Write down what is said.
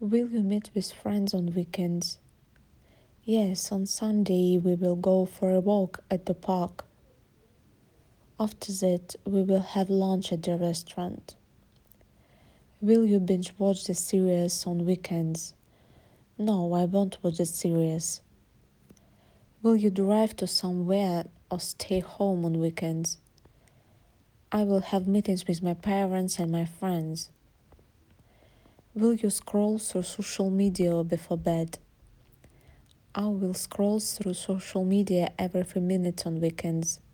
Will you meet with friends on weekends? Yes, on Sunday we will go for a walk at the park. After that, we will have lunch at the restaurant. Will you binge watch the series on weekends? No, I won't watch the series. Will you drive to somewhere or stay home on weekends? I will have meetings with my parents and my friends. Will you scroll through social media before bed? I will scroll through social media every few minutes on weekends.